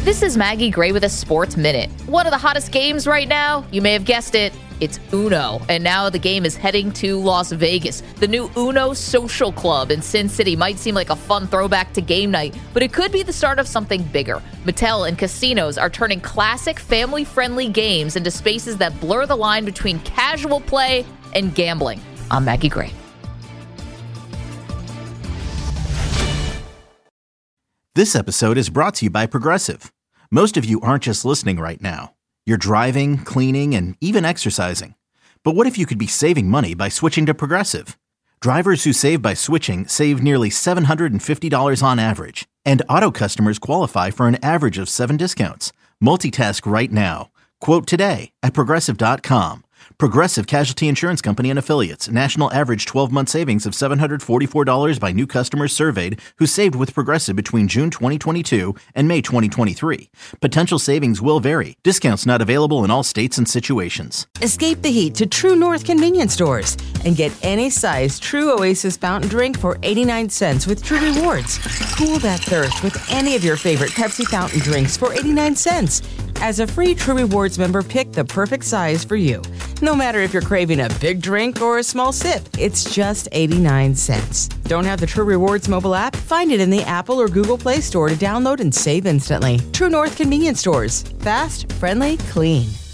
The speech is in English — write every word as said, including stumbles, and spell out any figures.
This is Maggie Gray with a Sports Minute. One of the hottest games right now, you may have guessed it, it's Uno. And now the game is heading to Las Vegas. The new Uno Social Club in Sin City might seem like a fun throwback to game night, but it could be the start of something bigger. Mattel and casinos are turning classic family-friendly games into spaces that blur the line between casual play and gambling. I'm Maggie Gray. This episode is brought to you by Progressive. Most of you aren't just listening right now. You're driving, cleaning, and even exercising. But what if you could be saving money by switching to Progressive? Drivers who save by switching save nearly seven hundred fifty dollars on average. And auto customers qualify for an average of seven discounts. Multitask right now. Quote today at Progressive dot com. Progressive Casualty Insurance Company and Affiliates. National average twelve-month savings of seven hundred forty-four dollars by new customers surveyed who saved with Progressive between June twenty twenty-two and May twenty twenty-three. Potential savings will vary. Discounts not available in all states and situations. Escape the heat to True North convenience stores and get any size True Oasis fountain drink for eighty-nine cents with True Rewards. Cool that thirst with any of your favorite Pepsi fountain drinks for eighty-nine cents. As a free True Rewards member, pick the perfect size for you. No matter if you're craving a big drink or a small sip, it's just eighty-nine cents. Don't have the True Rewards mobile app? Find it in the Apple or Google Play Store to download and save instantly. True North convenience stores. Fast, friendly, clean.